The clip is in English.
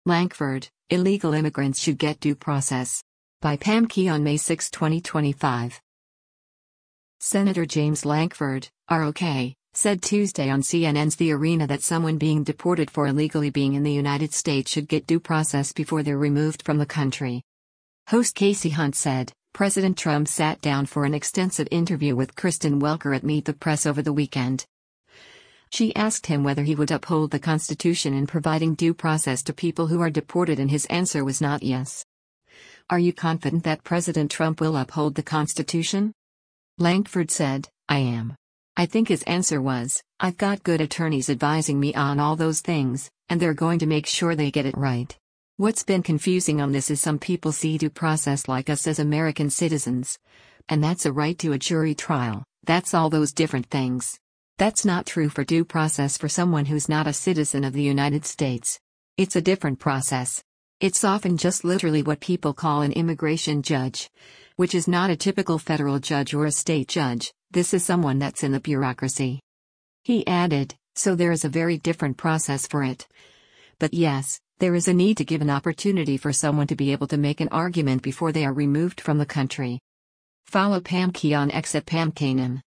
Lankford, illegal immigrants should get due process. By Pam Key on May 6, 2025. Senator James Lankford, ROK, said Tuesday on CNN's The Arena that someone being deported for illegally being in the United States should get due process before they're removed from the country. Host Casey Hunt said, President Trump sat down for an extensive interview with Kristen Welker at Meet the Press over the weekend. She asked him whether he would uphold the Constitution in providing due process to people who are deported, and his answer was not yes. Are you confident that President Trump will uphold the Constitution? Lankford said, I am. I think his answer was, I've got good attorneys advising me on all those things, and they're going to make sure they get it right. What's been confusing on this is some people see due process like us as American citizens. And that's a right to a jury trial, that's all those different things. That's not true for due process for someone who's not a citizen of the United States. It's a different process. It's often just literally what people call an immigration judge, which is not a typical federal judge or a state judge. This is someone that's in the bureaucracy. He added, so there is a very different process for it. But yes, there is a need to give an opportunity for someone to be able to make an argument before they are removed from the country. Follow Pam Key on X at Pam Kanem.